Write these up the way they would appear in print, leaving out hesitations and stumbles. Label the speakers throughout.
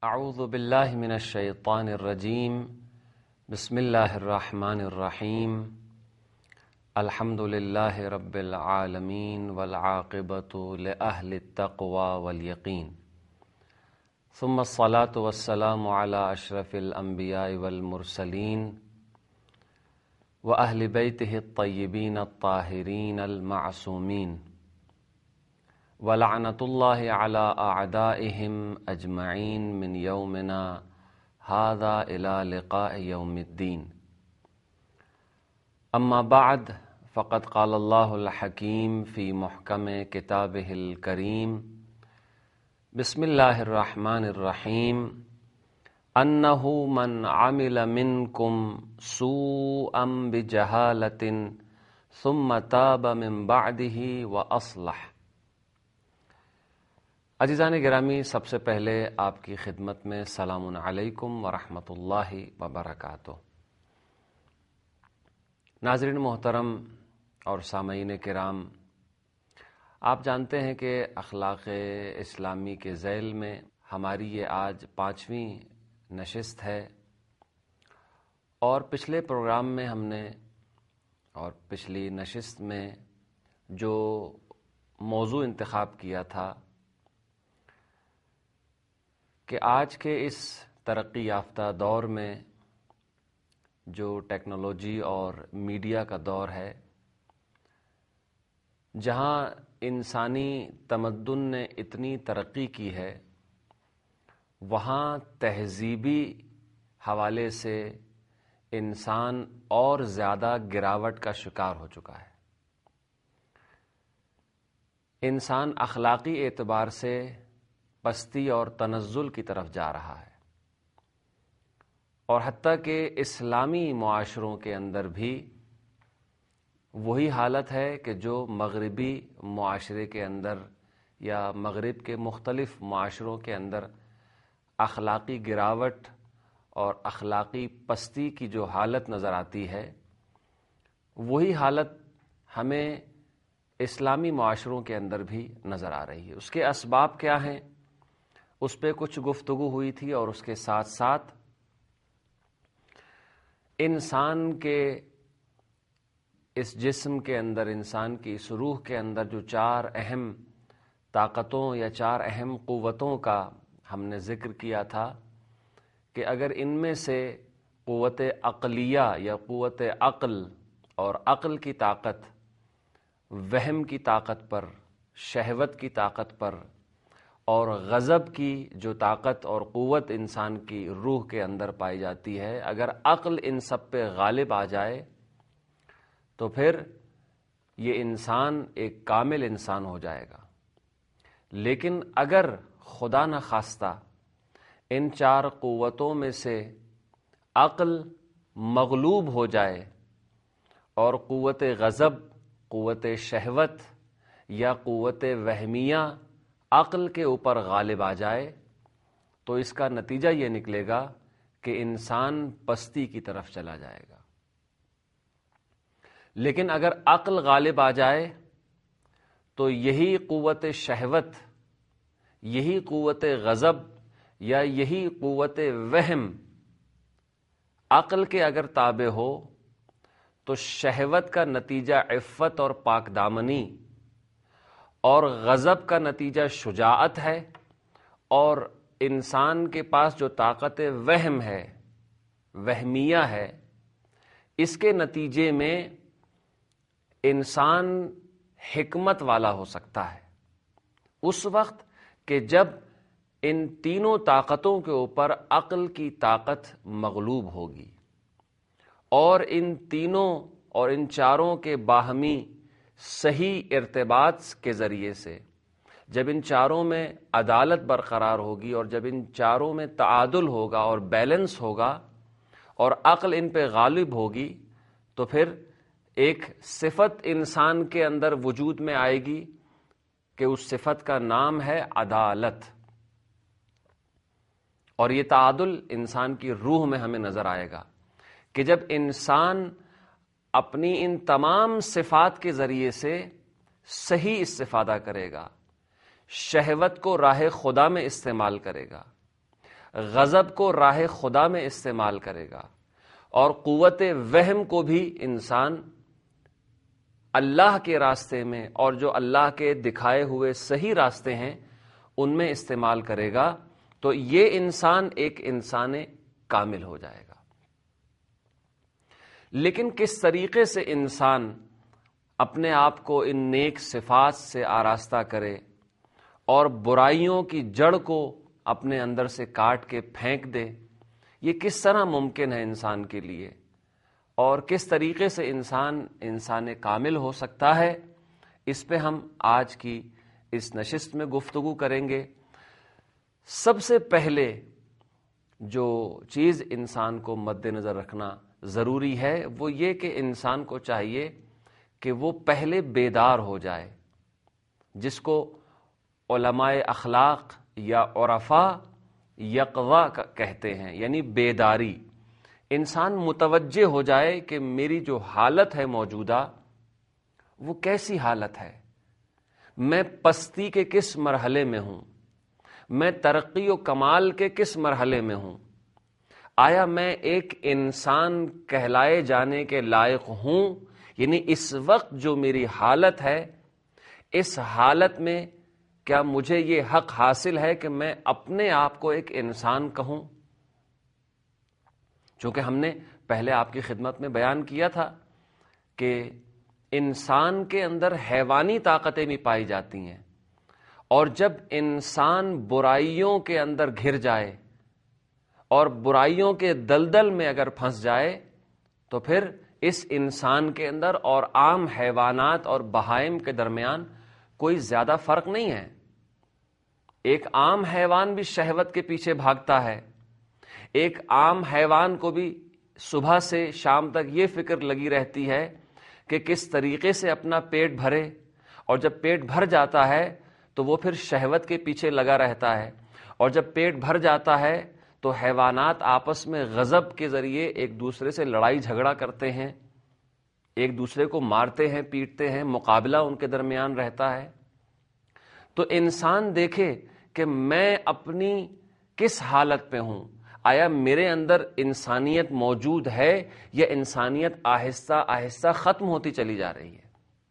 Speaker 1: اعوذ باللہ من الشیطان الرجیم بسم اللہ الرحمن الرحیم الحمد للہ رب العالمین والعاقبۃ لأہل التقوی والیقین ثم الصلاة والسلام علی اشرف الانبیاء والمرسلین وأہل بیتہ الطیبین الطاہرین المعصومین وَلَعْنَةُ اللَّهِ عَلَىٰ أَعْدَائِهِمْ أَجْمَعِينَ مِنْ يَوْمِنَا هَذَا إِلَىٰ لِقَاءِ يَوْمِ الدِّينِ أما بعد فقد قال الله الحكيم في محكم كتابه الكريم بسم الله الرحمن الرحيم أنه من عمل منكم سوءا بجهالة ثم تاب من بعده وأصلح۔ عزیزان گرامی، سب سے پہلے آپ کی خدمت میں سلام علیکم ورحمۃ اللہ وبرکاتہ۔ ناظرین محترم اور سامعین کرام، آپ جانتے ہیں کہ اخلاق اسلامی کے ذیل میں ہماری یہ آج 5ویں نشست ہے، اور پچھلے پروگرام میں ہم نے اور پچھلی نشست میں جو موضوع انتخاب کیا تھا کہ آج کے اس ترقی یافتہ دور میں جو ٹیکنالوجی اور میڈیا کا دور ہے، جہاں انسانی تمدن نے اتنی ترقی کی ہے، وہاں تہذیبی حوالے سے انسان اور زیادہ گراوٹ کا شکار ہو چکا ہے۔ انسان اخلاقی اعتبار سے پستی اور تنزل کی طرف جا رہا ہے، اور حتیٰ کہ اسلامی معاشروں کے اندر بھی وہی حالت ہے کہ جو مغربی معاشرے کے اندر یا مغرب کے مختلف معاشروں کے اندر اخلاقی گراوٹ اور اخلاقی پستی کی جو حالت نظر آتی ہے، وہی حالت ہمیں اسلامی معاشروں کے اندر بھی نظر آ رہی ہے۔ اس کے اسباب کیا ہیں، اس پہ کچھ گفتگو ہوئی تھی، اور اس کے ساتھ ساتھ انسان کے اس جسم کے اندر، انسان کی اس روح کے اندر جو 4 اہم طاقتوں یا 4 اہم قوتوں کا ہم نے ذکر کیا تھا کہ اگر ان میں سے قوت عقلیہ یا قوت عقل اور عقل کی طاقت وہم کی طاقت پر، شہوت کی طاقت پر، اور غضب کی جو طاقت اور قوت انسان کی روح کے اندر پائی جاتی ہے، اگر عقل ان سب پہ غالب آ جائے تو پھر یہ انسان ایک کامل انسان ہو جائے گا۔ لیکن اگر خدا نخواستہ ان 4 قوتوں میں سے عقل مغلوب ہو جائے اور قوت غضب، قوت شہوت یا قوت وہمیہ عقل کے اوپر غالب آ جائے، تو اس کا نتیجہ یہ نکلے گا کہ انسان پستی کی طرف چلا جائے گا۔ لیکن اگر عقل غالب آ جائے تو یہی قوت شہوت، یہی قوت غضب یا یہی قوت وہم عقل کے اگر تابع ہو تو شہوت کا نتیجہ عفت اور پاک دامنی، اور غضب کا نتیجہ شجاعت ہے، اور انسان کے پاس جو طاقت وہم ہے، وہمیہ ہے، اس کے نتیجے میں انسان حکمت والا ہو سکتا ہے اس وقت کہ جب ان تینوں طاقتوں کے اوپر عقل کی طاقت مغلوب ہوگی، اور ان تینوں اور ان 4 کے باہمی صحیح ارتباط کے ذریعے سے جب ان 4 میں عدالت برقرار ہوگی، اور جب ان 4 میں تعادل ہوگا اور بیلنس ہوگا، اور عقل ان پہ غالب ہوگی، تو پھر ایک صفت انسان کے اندر وجود میں آئے گی کہ اس صفت کا نام ہے عدالت، اور یہ تعادل انسان کی روح میں ہمیں نظر آئے گا کہ جب انسان اپنی ان تمام صفات کے ذریعے سے صحیح استفادہ کرے گا، شہوت کو راہ خدا میں استعمال کرے گا، غضب کو راہ خدا میں استعمال کرے گا اور قوت وہم کو بھی انسان اللہ کے راستے میں اور جو اللہ کے دکھائے ہوئے صحیح راستے ہیں ان میں استعمال کرے گا، تو یہ انسان ایک انسان کامل ہو جائے گا۔ لیکن کس طریقے سے انسان اپنے آپ کو ان نیک صفات سے آراستہ کرے اور برائیوں کی جڑ کو اپنے اندر سے کاٹ کے پھینک دے، یہ کس طرح ممکن ہے انسان کے لیے، اور کس طریقے سے انسان کامل ہو سکتا ہے، اس پہ ہم آج کی اس نشست میں گفتگو کریں گے۔ سب سے پہلے جو چیز انسان کو مد نظر رکھنا ضروری ہے وہ یہ کہ انسان کو چاہیے کہ وہ پہلے بیدار ہو جائے، جس کو علماء اخلاق یا عرفاء یقظہ کہتے ہیں، یعنی بیداری۔ انسان متوجہ ہو جائے کہ میری جو حالت ہے موجودہ وہ کیسی حالت ہے، میں پستی کے کس مرحلے میں ہوں، میں ترقی و کمال کے کس مرحلے میں ہوں، آیا میں ایک انسان کہلائے جانے کے لائق ہوں، یعنی اس وقت جو میری حالت ہے اس حالت میں کیا مجھے یہ حق حاصل ہے کہ میں اپنے آپ کو ایک انسان کہوں؟ چونکہ ہم نے پہلے آپ کی خدمت میں بیان کیا تھا کہ انسان کے اندر حیوانی طاقتیں بھی پائی جاتی ہیں، اور جب انسان برائیوں کے اندر گھر جائے اور برائیوں کے دلدل میں اگر پھنس جائے تو پھر اس انسان کے اندر اور عام حیوانات اور بہائم کے درمیان کوئی زیادہ فرق نہیں ہے۔ ایک عام حیوان بھی شہوت کے پیچھے بھاگتا ہے، ایک عام حیوان کو بھی صبح سے شام تک یہ فکر لگی رہتی ہے کہ کس طریقے سے اپنا پیٹ بھرے، اور جب پیٹ بھر جاتا ہے تو وہ پھر شہوت کے پیچھے لگا رہتا ہے، اور جب پیٹ بھر جاتا ہے تو حیوانات آپس میں غضب کے ذریعے ایک دوسرے سے لڑائی جھگڑا کرتے ہیں، ایک دوسرے کو مارتے ہیں، پیٹتے ہیں، مقابلہ ان کے درمیان رہتا ہے۔ تو انسان دیکھے کہ میں اپنی کس حالت پہ ہوں، آیا میرے اندر انسانیت موجود ہے یا انسانیت آہستہ آہستہ ختم ہوتی چلی جا رہی ہے؟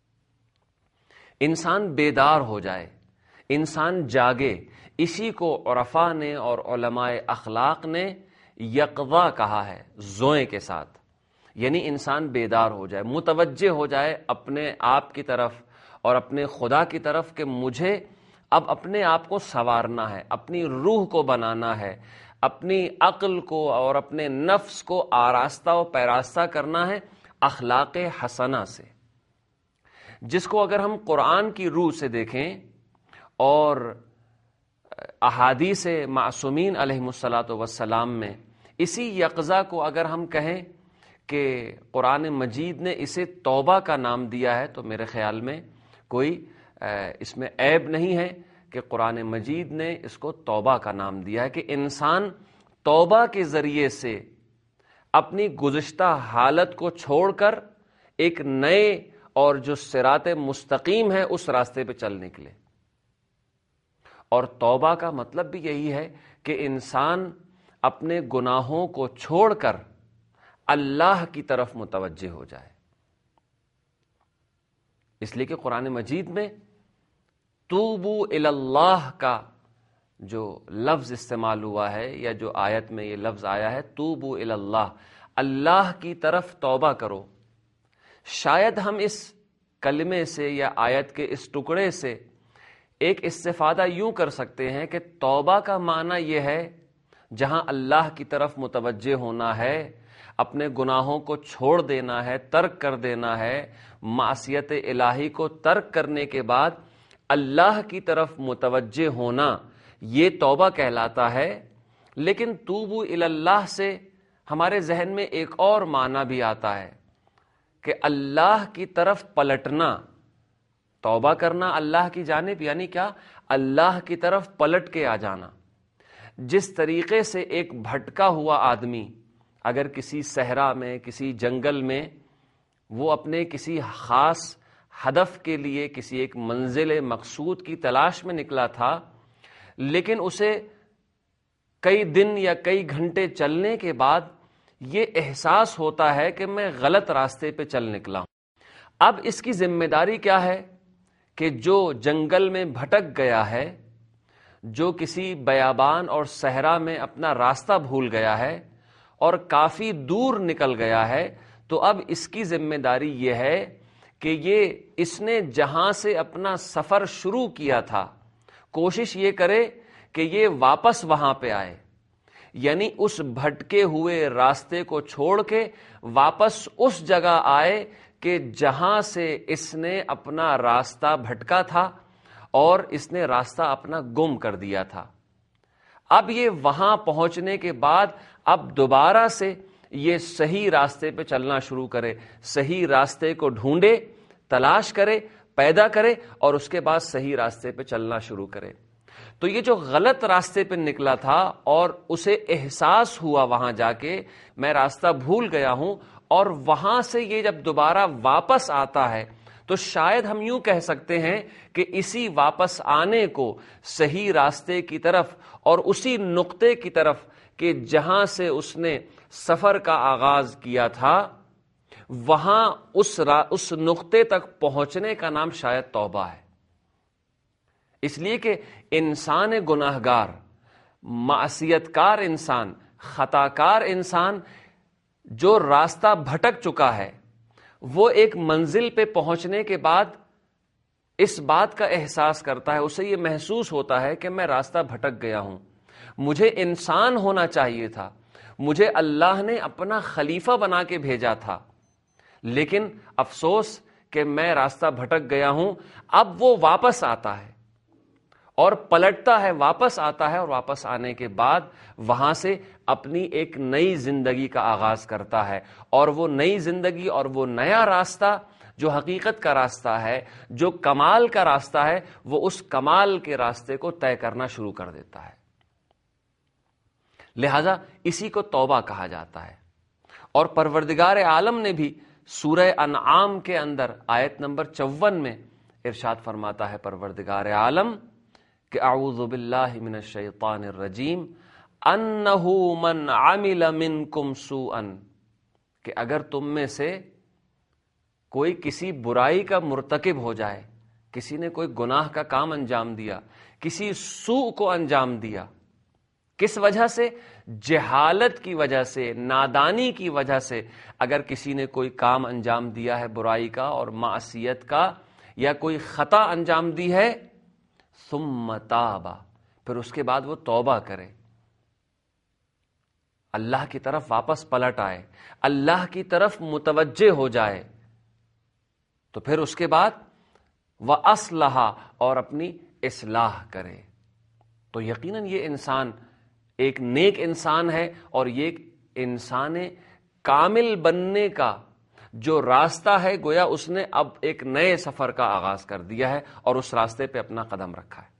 Speaker 1: انسان بیدار ہو جائے، انسان جاگے۔ اسی کو عرفاء نے اور علماء اخلاق نے یقظہ کہا ہے، زوئیں کے ساتھ، یعنی انسان بیدار ہو جائے، متوجہ ہو جائے اپنے آپ کی طرف اور اپنے خدا کی طرف کہ مجھے اب اپنے آپ کو سنوارنا ہے، اپنی روح کو بنانا ہے، اپنی عقل کو اور اپنے نفس کو آراستہ و پیراستہ کرنا ہے اخلاق حسنہ سے، جس کو اگر ہم قرآن کی روح سے دیکھیں اور احادیث معصومین علیہم الصلاۃ والسلام میں اسی یقظہ کو اگر ہم کہیں کہ قرآن مجید نے اسے توبہ کا نام دیا ہے، تو میرے خیال میں کوئی اس میں عیب نہیں ہے کہ قرآن مجید نے اس کو توبہ کا نام دیا ہے، کہ انسان توبہ کے ذریعے سے اپنی گزشتہ حالت کو چھوڑ کر ایک نئے اور جو صراط مستقیم ہے اس راستے پہ چل نکلے۔ اور توبہ کا مطلب بھی یہی ہے کہ انسان اپنے گناہوں کو چھوڑ کر اللہ کی طرف متوجہ ہو جائے۔ اس لیے کہ قرآن مجید میں توبو الی اللہ کا جو لفظ استعمال ہوا ہے، یا جو آیت میں یہ لفظ آیا ہے توبو الی اللہ، اللہ کی طرف توبہ کرو۔ شاید ہم اس کلمے سے یا آیت کے اس ٹکڑے سے ایک استفادہ یوں کر سکتے ہیں کہ توبہ کا معنی یہ ہے جہاں اللہ کی طرف متوجہ ہونا ہے، اپنے گناہوں کو چھوڑ دینا ہے، ترک کر دینا ہے، معصیت الہی کو ترک کرنے کے بعد اللہ کی طرف متوجہ ہونا، یہ توبہ کہلاتا ہے۔ لیکن توبو الی اللہ سے ہمارے ذہن میں ایک اور معنی بھی آتا ہے کہ اللہ کی طرف پلٹنا۔ توبہ کرنا اللہ کی جانب یعنی کیا؟ اللہ کی طرف پلٹ کے آ جانا۔ جس طریقے سے ایک بھٹکا ہوا آدمی اگر کسی صحرا میں، کسی جنگل میں، وہ اپنے کسی خاص ہدف کے لیے کسی ایک منزل مقصود کی تلاش میں نکلا تھا، لیکن اسے کئی دن یا کئی گھنٹے چلنے کے بعد یہ احساس ہوتا ہے کہ میں غلط راستے پہ چل نکلا ہوں۔ اب اس کی ذمہ داری کیا ہے کہ جو جنگل میں بھٹک گیا ہے، جو کسی بیابان اور صحرا میں اپنا راستہ بھول گیا ہے اور کافی دور نکل گیا ہے، تو اب اس کی ذمہ داری یہ ہے کہ اس نے جہاں سے اپنا سفر شروع کیا تھا کوشش یہ کرے کہ یہ واپس وہاں پہ آئے، یعنی اس بھٹکے ہوئے راستے کو چھوڑ کے واپس اس جگہ آئے کہ جہاں سے اس نے اپنا راستہ بھٹکا تھا اور اس نے راستہ اپنا گم کر دیا تھا۔ اب یہ وہاں پہنچنے کے بعد اب دوبارہ سے یہ صحیح راستے پہ چلنا شروع کرے، صحیح راستے کو ڈھونڈے، تلاش کرے، پیدا کرے اور اس کے بعد صحیح راستے پہ چلنا شروع کرے۔ تو یہ جو غلط راستے پہ نکلا تھا اور اسے احساس ہوا وہاں جا کے میں راستہ بھول گیا ہوں، اور وہاں سے یہ جب دوبارہ واپس آتا ہے تو شاید ہم یوں کہہ سکتے ہیں کہ اسی واپس آنے کو صحیح راستے کی طرف اور اسی نقطے کی طرف کہ جہاں سے اس نے سفر کا آغاز کیا تھا، وہاں اس نقطے تک پہنچنے کا نام شاید توبہ ہے۔ اس لیے کہ انسان گناہگار، معصیت کار انسان، خطا کار انسان جو راستہ بھٹک چکا ہے، وہ ایک منزل پہ پہنچنے کے بعد اس بات کا احساس کرتا ہے، اسے یہ محسوس ہوتا ہے کہ میں راستہ بھٹک گیا ہوں، مجھے انسان ہونا چاہیے تھا، مجھے اللہ نے اپنا خلیفہ بنا کے بھیجا تھا، لیکن افسوس کہ میں راستہ بھٹک گیا ہوں۔ اب وہ واپس آتا ہے اور پلٹتا ہے، واپس آتا ہے، اور واپس آنے کے بعد وہاں سے اپنی ایک نئی زندگی کا آغاز کرتا ہے، اور وہ نئی زندگی اور وہ نیا راستہ جو حقیقت کا راستہ ہے، جو کمال کا راستہ ہے، وہ اس کمال کے راستے کو طے کرنا شروع کر دیتا ہے۔ لہذا اسی کو توبہ کہا جاتا ہے۔ اور پروردگار عالم نے بھی سورہ انعام کے اندر آیت نمبر 54 میں ارشاد فرماتا ہے پروردگار عالم کہ اعوذ باللہ من الشیطان الرجیم انہ من عمل منکم سوءا، کہ اگر تم میں سے کوئی کسی برائی کا مرتکب ہو جائے، کسی نے کوئی گناہ کا کام انجام دیا، کسی سوء کو انجام دیا، کس وجہ سے؟ جہالت کی وجہ سے، نادانی کی وجہ سے اگر کسی نے کوئی کام انجام دیا ہے برائی کا اور معصیت کا، یا کوئی خطا انجام دی ہے، ثم تاب، پھر اس کے بعد وہ توبہ کرے، اللہ کی طرف واپس پلٹ آئے، اللہ کی طرف متوجہ ہو جائے، تو پھر اس کے بعد وَأَصْلَحَ، اور اپنی اصلاح کرے، تو یقیناً یہ انسان ایک نیک انسان ہے، اور یہ ایک انسان کامل بننے کا جو راستہ ہے، گویا اس نے اب ایک نئے سفر کا آغاز کر دیا ہے اور اس راستے پہ اپنا قدم رکھا ہے۔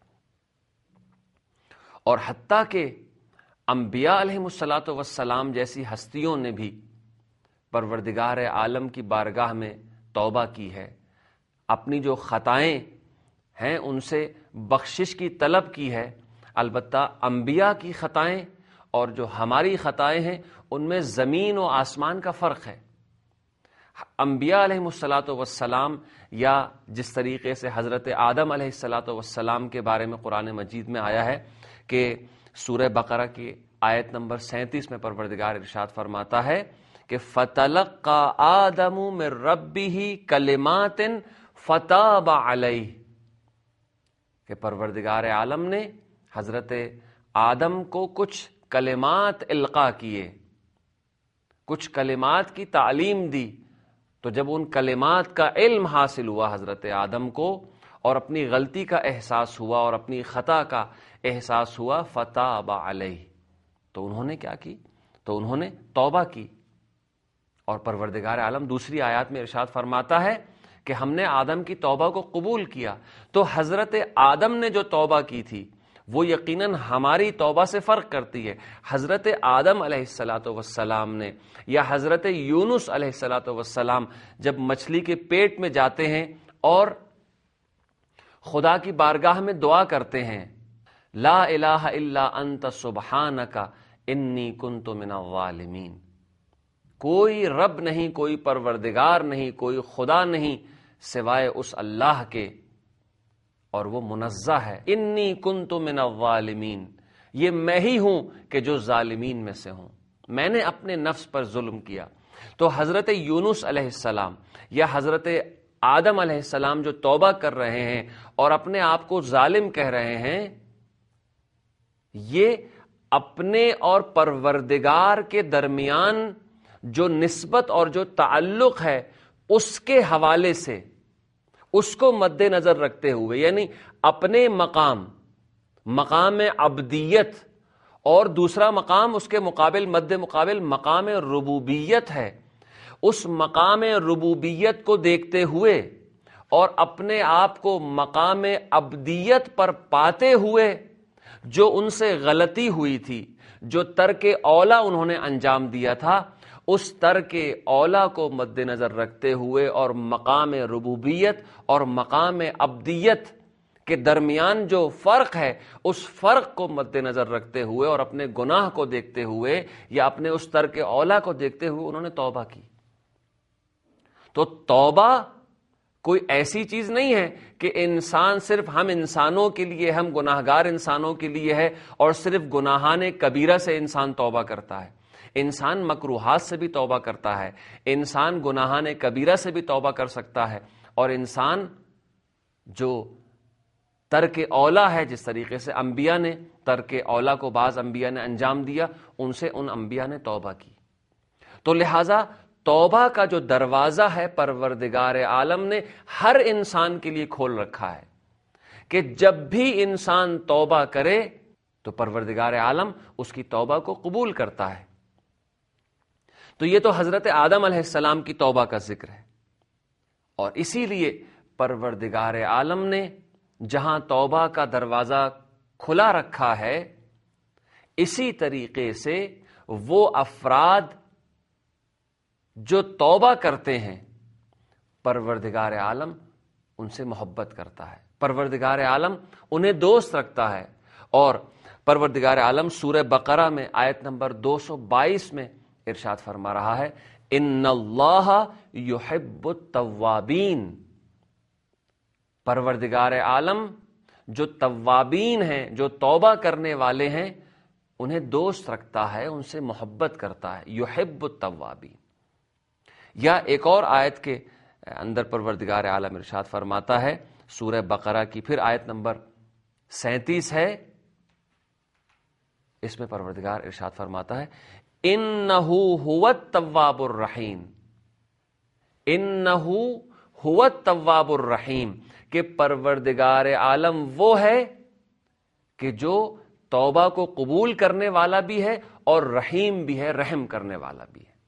Speaker 1: اور حتیٰ کہ انبیاء علیہ الصلاۃ والسلام جیسی ہستیوں نے بھی پروردگار عالم کی بارگاہ میں توبہ کی ہے، اپنی جو خطائیں ہیں ان سے بخشش کی طلب کی ہے۔ البتہ انبیاء کی خطائیں اور جو ہماری خطائیں ہیں ان میں زمین و آسمان کا فرق ہے۔ انبیاء علیہ الصلاۃ والسلام، یا جس طریقے سے حضرت آدم علیہ الصلاۃ والسلام کے بارے میں قرآن مجید میں آیا ہے کہ سورہ بقرہ کی آیت نمبر 37 میں پروردگار ارشاد فرماتا ہے کہ فَتَلَقَّى آدَمُ مِن رَبِّهِ كَلِمَاتٍ فَتَابَ عَلَيْهِ، کہ پروردگار عالم نے حضرت آدم کو کچھ کلمات القا کیے، کچھ کلمات کی تعلیم دی، تو جب ان کلمات کا علم حاصل ہوا حضرت آدم کو اور اپنی غلطی کا احساس ہوا اور اپنی خطا کا احساس ہوا، فتاب علیہ، تو انہوں نے کیا کی؟ تو انہوں نے توبہ کی۔ اور پروردگار عالم دوسری آیات میں ارشاد فرماتا ہے کہ ہم نے آدم کی توبہ کو قبول کیا۔ تو حضرت آدم نے جو توبہ کی تھی وہ یقیناً ہماری توبہ سے فرق کرتی ہے۔ حضرت آدم علیہ الصلاۃ والسلام نے یا حضرت یونس علیہ الصلاۃ والسلام جب مچھلی کے پیٹ میں جاتے ہیں اور خدا کی بارگاہ میں دعا کرتے ہیں لا الہ الا انت سبحانک انی کنت من الظالمین. کوئی رب نہیں، کوئی پروردگار نہیں، کوئی خدا نہیں سوائے اس اللہ کے، اور وہ منزہ ہے. انی کنت من الظالمین، یہ میں ہی ہوں کہ جو ظالمین میں سے ہوں، میں نے اپنے نفس پر ظلم کیا. تو حضرت یونس علیہ السلام یا حضرت آدم علیہ السلام جو توبہ کر رہے ہیں اور اپنے آپ کو ظالم کہہ رہے ہیں، یہ اپنے اور پروردگار کے درمیان جو نسبت اور جو تعلق ہے اس کے حوالے سے، اس کو مد نظر رکھتے ہوئے، یعنی اپنے مقام عبدیت اور دوسرا مقام اس کے مد مقابل مقام ربوبیت ہے، اس مقام ربوبیت کو دیکھتے ہوئے اور اپنے آپ کو مقام عبدیت پر پاتے ہوئے جو ان سے غلطی ہوئی تھی، جو ترک اولا انہوں نے انجام دیا تھا، اس ترک اولا کو مد نظر رکھتے ہوئے اور مقام ربوبیت اور مقام عبدیت کے درمیان جو فرق ہے اس فرق کو مد نظر رکھتے ہوئے اور اپنے گناہ کو دیکھتے ہوئے یا اپنے اس ترک اولا کو دیکھتے ہوئے انہوں نے توبہ کی. تو توبہ کوئی ایسی چیز نہیں ہے کہ انسان صرف ہم انسانوں کے لیے، ہم گناہگار انسانوں کے لیے ہے اور صرف گناہان کبیرہ سے انسان توبہ کرتا ہے. انسان مکروہات سے بھی توبہ کرتا ہے، انسان گناہان کبیرہ سے بھی توبہ کر سکتا ہے، اور انسان جو ترک اولا ہے، جس طریقے سے انبیاء نے ترک اولا کو بعض انبیاء نے انجام دیا، ان سے ان انبیاء نے توبہ کی. تو لہٰذا توبہ کا جو دروازہ ہے پروردگار عالم نے ہر انسان کے لیے کھول رکھا ہے کہ جب بھی انسان توبہ کرے تو پروردگار عالم اس کی توبہ کو قبول کرتا ہے. تو یہ تو حضرت آدم علیہ السلام کی توبہ کا ذکر ہے، اور اسی لیے پروردگار عالم نے جہاں توبہ کا دروازہ کھلا رکھا ہے، اسی طریقے سے وہ افراد جو توبہ کرتے ہیں پروردگار عالم ان سے محبت کرتا ہے، پروردگار عالم انہیں دوست رکھتا ہے. اور پروردگار عالم سورہ بقرہ میں آیت نمبر 222 میں ارشاد فرما رہا ہے، ان اللہ یحب التوابین. پروردگار عالم جو توابین ہیں، جو توبہ کرنے والے ہیں، انہیں دوست رکھتا ہے، ان سے محبت کرتا ہے. یحب التوابین. یا ایک اور آیت کے اندر پروردگار عالم ارشاد فرماتا ہے، سورہ بقرہ کی پھر آیت نمبر 37 ہے، اس میں پروردگار ارشاد فرماتا ہے، انہو هو التواب الرحیم. انہو هو التواب الرحیم، کہ پروردگار عالم وہ ہے کہ جو توبہ کو قبول کرنے والا بھی ہے اور رحیم بھی ہے، رحم کرنے والا بھی ہے.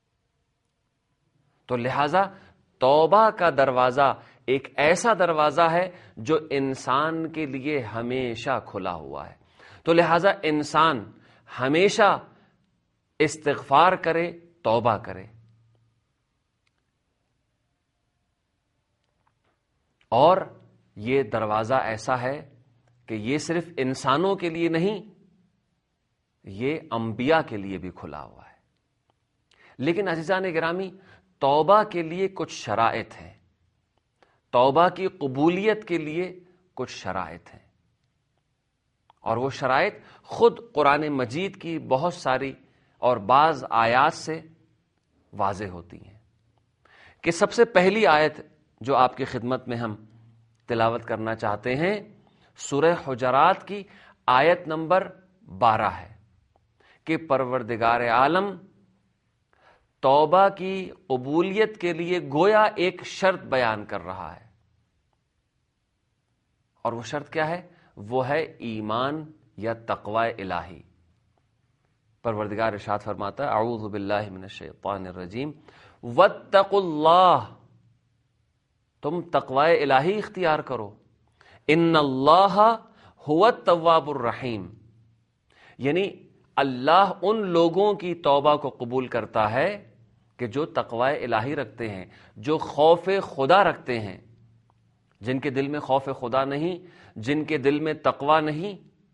Speaker 1: تو لہذا توبہ کا دروازہ ایک ایسا دروازہ ہے جو انسان کے لیے ہمیشہ کھلا ہوا ہے. تو لہذا انسان ہمیشہ استغفار کرے، توبہ کرے. اور یہ دروازہ ایسا ہے کہ یہ صرف انسانوں کے لیے نہیں، یہ انبیاء کے لیے بھی کھلا ہوا ہے. لیکن عزیزان گرامی، توبہ کے لیے کچھ شرائط ہیں، توبہ کی قبولیت کے لیے کچھ شرائط ہیں، اور وہ شرائط خود قرآن مجید کی بہت ساری اور بعض آیات سے واضح ہوتی ہیں. کہ سب سے پہلی آیت جو آپ کی خدمت میں ہم تلاوت کرنا چاہتے ہیں، سورہ حجرات کی آیت نمبر 12 ہے کہ پروردگار عالم توبہ کی قبولیت کے لیے گویا ایک شرط بیان کر رہا ہے. اور وہ شرط کیا ہے؟ وہ ہے ایمان یا تقوی الہی. پروردگار ارشاد فرماتا ہے، اعوذ باللہ من الشیطان الرجیم، واتقوا اللہ، تم تقوی الہی اختیار کرو. ان اللہ هو التواب الرحیم، یعنی اللہ ان لوگوں کی توبہ کو قبول کرتا ہے کہ جو تقوی الہی رکھتے ہیں، جو خوف خدا رکھتے ہیں. جن کے دل میں خوف خدا نہیں، جن کے دل میں تقوی نہیں،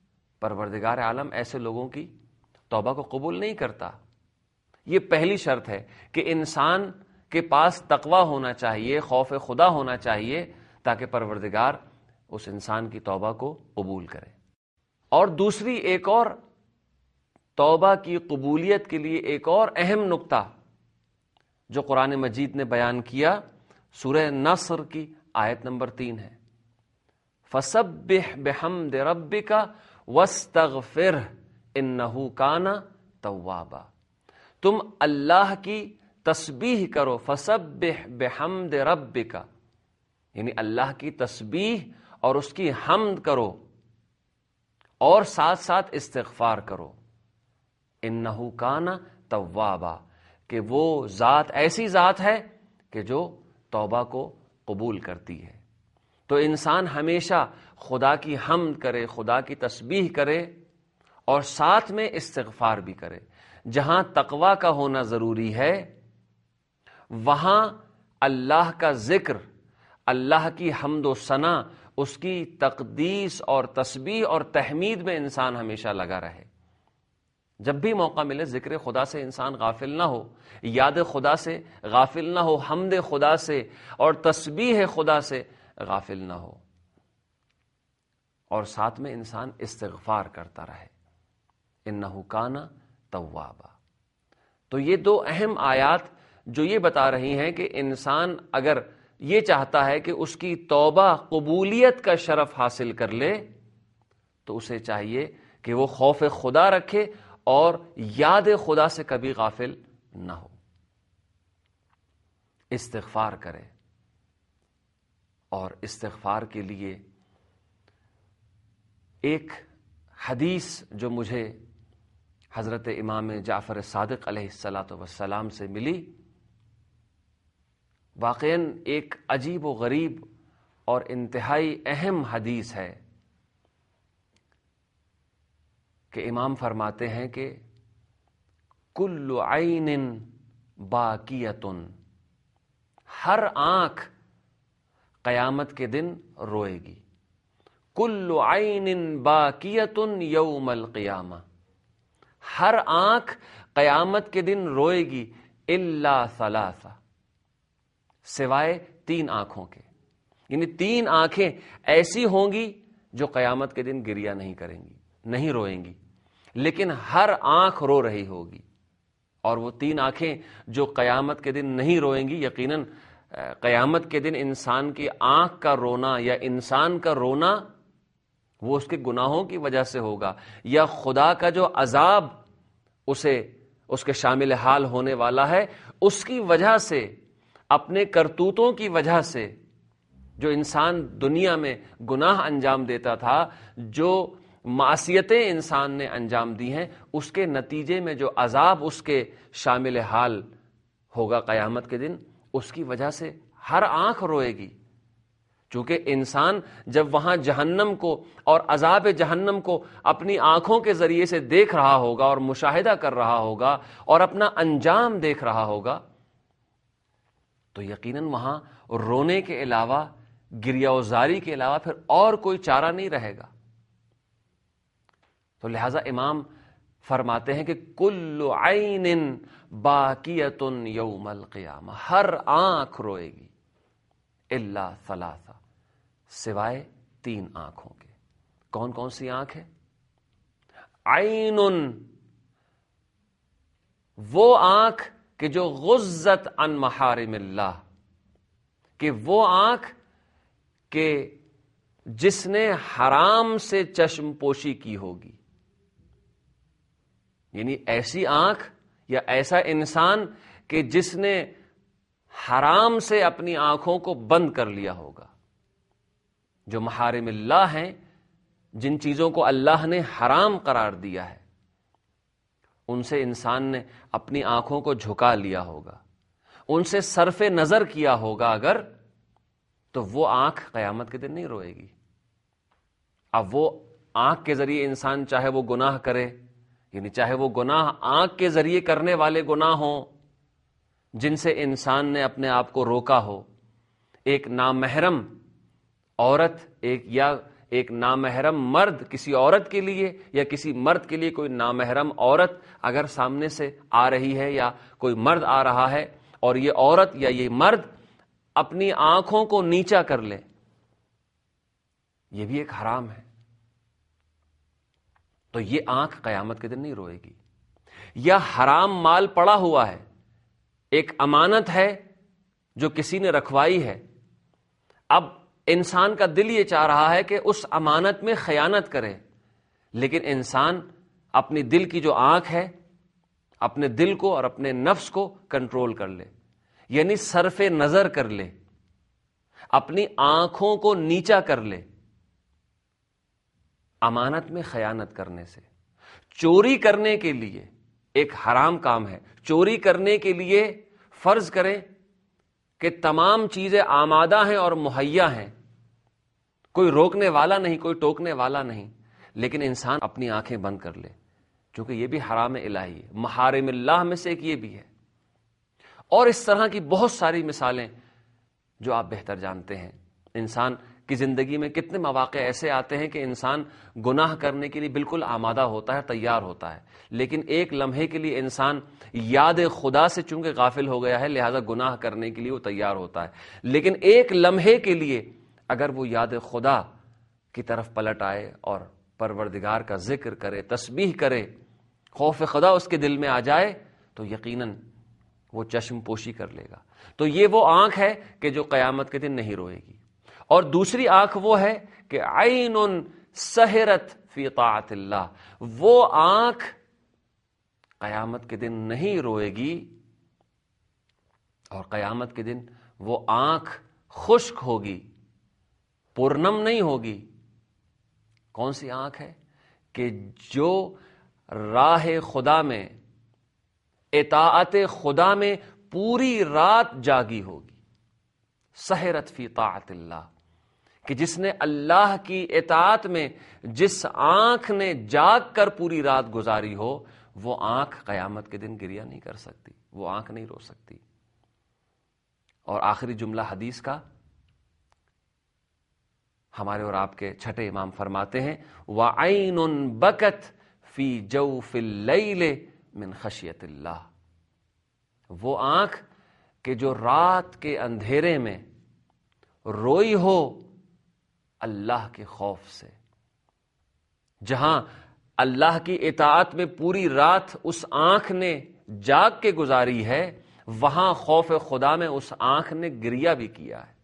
Speaker 1: پروردگار عالم ایسے لوگوں کی توبہ کو قبول نہیں کرتا۔ یہ پہلی شرط ہے کہ انسان کے پاس تقوی ہونا چاہیے، خوف خدا ہونا چاہیے، تاکہ پروردگار اس انسان کی توبہ کو قبول کرے۔ اور دوسری ایک اور توبہ کی قبولیت کے لیے ایک اور اہم نقطہ جو قرآن مجید نے بیان کیا، سورہ نصر کی آیت نمبر 3 ہے، فَسَبِّحْ بِحَمْدِ رَبِّكَ وَاسْتَغْفِرْهُ إِنَّهُ كَانَ تَوَّابًا۔ تم اللہ کی تسبیح کرو، فَسَبِّحْ بِحَمْدِ رَبِّكَ، یعنی اللہ کی تسبیح اور اس کی حمد کرو، اور ساتھ ساتھ استغفار کرو، انہو کان توابا، کہ وہ ذات ایسی ذات ہے کہ جو توبہ کو قبول کرتی ہے۔ تو انسان ہمیشہ خدا کی حمد کرے، خدا کی تسبیح کرے، اور ساتھ میں استغفار بھی کرے۔ جہاں تقوی کا ہونا ضروری ہے وہاں اللہ کا ذکر، اللہ کی حمد و ثنا، اس کی تقدیس اور تسبیح اور تحمید میں انسان ہمیشہ لگا رہے۔ جب بھی موقع ملے ذکر خدا سے انسان غافل نہ ہو، یاد خدا سے غافل نہ ہو، حمد خدا سے اور تسبیح خدا سے غافل نہ ہو، اور ساتھ میں انسان استغفار کرتا رہے، انہو کان توابا۔ تو یہ دو اہم آیات جو یہ بتا رہی ہیں کہ انسان اگر یہ چاہتا ہے کہ اس کی توبہ قبولیت کا شرف حاصل کر لے تو اسے چاہیے کہ وہ خوف خدا رکھے اور یاد خدا سے کبھی غافل نہ ہو، استغفار کرے۔ اور استغفار کے لیے ایک حدیث جو مجھے حضرت امام جعفر صادق علیہ السلام سے ملی، واقعاً ایک عجیب و غریب اور انتہائی اہم حدیث ہے کہ امام فرماتے ہیں کہ کل عین باکیۃ، ہر آنکھ قیامت کے دن روئے گی، کل عین باکیۃ یوم القیامہ، ہر آنکھ قیامت کے دن روئے گی، الا ثلاثہ، سوائے 3 آنکھوں کے، یعنی 3 آنکھیں ایسی ہوں گی جو قیامت کے دن گریہ نہیں کریں گی، نہیں روئیں گی، لیکن ہر آنکھ رو رہی ہوگی۔ اور وہ 3 آنکھیں جو قیامت کے دن نہیں روئیں گی، یقیناً قیامت کے دن انسان کی آنکھ کا رونا یا انسان کا رونا وہ اس کے گناہوں کی وجہ سے ہوگا، یا خدا کا جو عذاب اس کے شامل حال ہونے والا ہے اس کی وجہ سے، اپنے کرتوتوں کی وجہ سے، جو انسان دنیا میں گناہ انجام دیتا تھا، جو معصیتیں انسان نے انجام دی ہیں، اس کے نتیجے میں جو عذاب اس کے شامل حال ہوگا قیامت کے دن، اس کی وجہ سے ہر آنکھ روئے گی۔ چونکہ انسان جب وہاں جہنم کو اور عذاب جہنم کو اپنی آنکھوں کے ذریعے سے دیکھ رہا ہوگا اور مشاہدہ کر رہا ہوگا اور اپنا انجام دیکھ رہا ہوگا، تو یقیناً وہاں رونے کے علاوہ، گریہ وزاری کے علاوہ پھر اور کوئی چارہ نہیں رہے گا۔ تو لہذا امام فرماتے ہیں کہ کل عین باکیۃ یوم القیامہ، ہر آنکھ روئے گی، الا ثلاثہ، سوائے 3 آنکھوں کے۔ کون کون سی آنکھ ہے؟ عین، وہ آنکھ کہ جو غزت عن محارم اللہ، کہ وہ آنکھ کہ جس نے حرام سے چشم پوشی کی ہوگی، یعنی ایسی آنکھ یا ایسا انسان کہ جس نے حرام سے اپنی آنکھوں کو بند کر لیا ہوگا۔ جو محارم اللہ ہیں، جن چیزوں کو اللہ نے حرام قرار دیا ہے، ان سے انسان نے اپنی آنکھوں کو جھکا لیا ہوگا، ان سے صرف نظر کیا ہوگا اگر، تو وہ آنکھ قیامت کے دن نہیں روئے گی۔ اب وہ آنکھ کے ذریعے انسان چاہے وہ گناہ کرے، یعنی چاہے وہ گناہ آنکھ کے ذریعے کرنے والے گناہ ہوں جن سے انسان نے اپنے آپ کو روکا ہو، ایک نامحرم عورت یا ایک نامحرم مرد کسی عورت کے لیے یا کسی مرد کے لیے کوئی نامحرم عورت اگر سامنے سے آ رہی ہے یا کوئی مرد آ رہا ہے اور یہ عورت یا یہ مرد اپنی آنکھوں کو نیچا کر لے، یہ بھی ایک حرام ہے، تو یہ آنکھ قیامت کے دن نہیں روئے گی۔ یا حرام مال پڑا ہوا ہے، ایک امانت ہے جو کسی نے رکھوائی ہے، اب انسان کا دل یہ چاہ رہا ہے کہ اس امانت میں خیانت کرے، لیکن انسان اپنی دل کی جو آنکھ ہے، اپنے دل کو اور اپنے نفس کو کنٹرول کر لے، یعنی صرف نظر کر لے، اپنی آنکھوں کو نیچا کر لے امانت میں خیانت کرنے سے۔ چوری کرنے کے لیے ایک حرام کام ہے، چوری کرنے کے لیے فرض کریں کہ تمام چیزیں آمادہ ہیں اور مہیا ہیں، کوئی روکنے والا نہیں، کوئی ٹوکنے والا نہیں، لیکن انسان اپنی آنکھیں بند کر لے، کیونکہ یہ بھی حرام الہی ہے، محارم اللہ میں سے ایک یہ بھی ہے۔ اور اس طرح کی بہت ساری مثالیں جو آپ بہتر جانتے ہیں۔ انسان کی زندگی میں کتنے مواقع ایسے آتے ہیں کہ انسان گناہ کرنے کے لیے بالکل آمادہ ہوتا ہے، تیار ہوتا ہے، لیکن ایک لمحے کے لیے انسان یاد خدا سے چونکہ غافل ہو گیا ہے، لہذا گناہ کرنے کے لیے وہ تیار ہوتا ہے، لیکن ایک لمحے کے لیے اگر وہ یاد خدا کی طرف پلٹ آئے اور پروردگار کا ذکر کرے، تسبیح کرے، خوف خدا اس کے دل میں آ جائے، تو یقیناً وہ چشم پوشی کر لے گا۔ تو یہ وہ آنکھ ہے کہ جو قیامت کے دن نہیں روئے گی۔ اور دوسری آنکھ وہ ہے کہ عین سہرت فی طاعت اللہ، وہ آنکھ قیامت کے دن نہیں روئے گی، اور قیامت کے دن وہ آنکھ خشک ہوگی، پرنم نہیں ہوگی۔ کون سی آنکھ ہے؟ کہ جو راہ خدا میں، اطاعت خدا میں پوری رات جاگی ہوگی۔ سہرت فی طاعت اللہ، کہ جس نے اللہ کی اطاعت میں، جس آنکھ نے جاگ کر پوری رات گزاری ہو، وہ آنکھ قیامت کے دن گریہ نہیں کر سکتی، وہ آنکھ نہیں رو سکتی۔ اور آخری جملہ حدیث کا ہمارے اور آپ کے چھٹے امام فرماتے ہیں وَعَيْنٌ بَكَتْ فِي جَوْفِ اللَّيْلِ مِنْ خَشْيَةِ اللَّهِ، وہ آنکھ کہ جو رات کے اندھیرے میں روئی ہو اللہ کے خوف سے۔ جہاں اللہ کی اطاعت میں پوری رات اس آنکھ نے جاگ کے گزاری ہے، وہاں خوف خدا میں اس آنکھ نے گریہ بھی کیا ہے،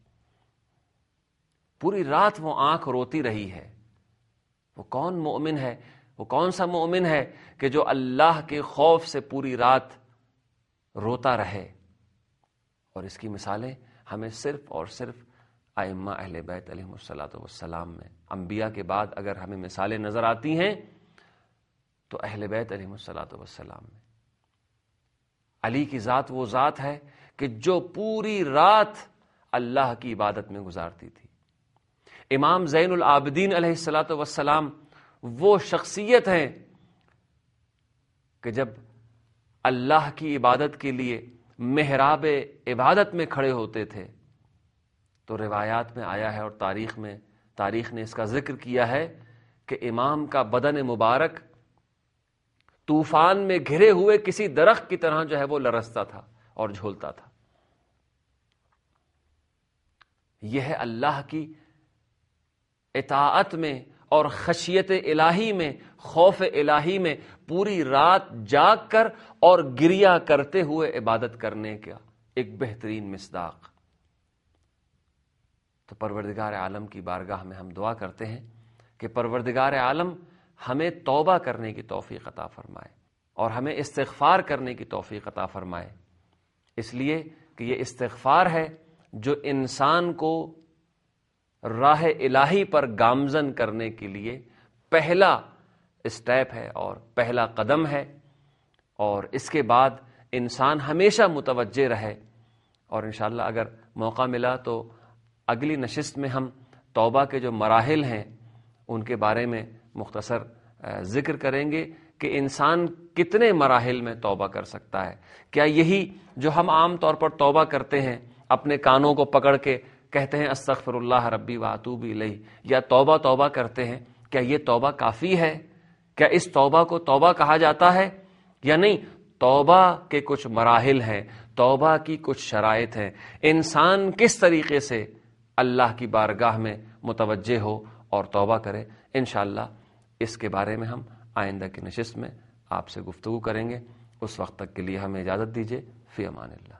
Speaker 1: پوری رات وہ آنکھ روتی رہی ہے۔ وہ کون مومن ہے، وہ کون سا مومن ہے کہ جو اللہ کے خوف سے پوری رات روتا رہے؟ اور اس کی مثالیں ہمیں صرف اور صرف ائمہ اہل بیت علیہم الصلوۃ والسلام میں، انبیاء کے بعد اگر ہمیں مثالیں نظر آتی ہیں تو اہل بیت علیہم الصلوۃ والسلام میں۔ علی کی ذات وہ ذات ہے کہ جو پوری رات اللہ کی عبادت میں گزارتی تھی۔ امام زین العابدین علیہ الصلوۃ والسلام وہ شخصیت ہیں کہ جب اللہ کی عبادت کے لیے محراب عبادت میں کھڑے ہوتے تھے تو روایات میں آیا ہے اور تاریخ نے اس کا ذکر کیا ہے کہ امام کا بدن مبارک طوفان میں گھرے ہوئے کسی درخت کی طرح جو ہے وہ لرزتا تھا اور جھولتا تھا۔ یہ ہے اللہ کی اطاعت میں اور خشیت الہی میں، خوف الہی میں پوری رات جاگ کر اور گریہ کرتے ہوئے عبادت کرنے کا ایک بہترین مصداق۔ تو پروردگار عالم کی بارگاہ میں ہم دعا کرتے ہیں کہ پروردگار عالم ہمیں توبہ کرنے کی توفیق عطا فرمائے اور ہمیں استغفار کرنے کی توفیق عطا فرمائے، اس لیے کہ یہ استغفار ہے جو انسان کو راہ الہی پر گامزن کرنے کے لیے پہلا اسٹیپ ہے اور پہلا قدم ہے، اور اس کے بعد انسان ہمیشہ متوجہ رہے۔ اور انشاءاللہ اگر موقع ملا تو اگلی نشست میں ہم توبہ کے جو مراحل ہیں ان کے بارے میں مختصر ذکر کریں گے کہ انسان کتنے مراحل میں توبہ کر سکتا ہے۔ کیا یہی جو ہم عام طور پر توبہ کرتے ہیں، اپنے کانوں کو پکڑ کے کہتے ہیں استغفر اللہ ربی واتوب الیہ یا توبہ توبہ کرتے ہیں، کیا یہ توبہ کافی ہے؟ کیا اس توبہ کو توبہ کہا جاتا ہے یا نہیں؟ توبہ کے کچھ مراحل ہیں، توبہ کی کچھ شرائط ہیں، انسان کس طریقے سے اللہ کی بارگاہ میں متوجہ ہو اور توبہ کرے۔ انشاءاللہ اس کے بارے میں ہم آئندہ کی نشست میں آپ سے گفتگو کریں گے۔ اس وقت تک کے لیے ہمیں اجازت دیجیے، فی امان اللہ۔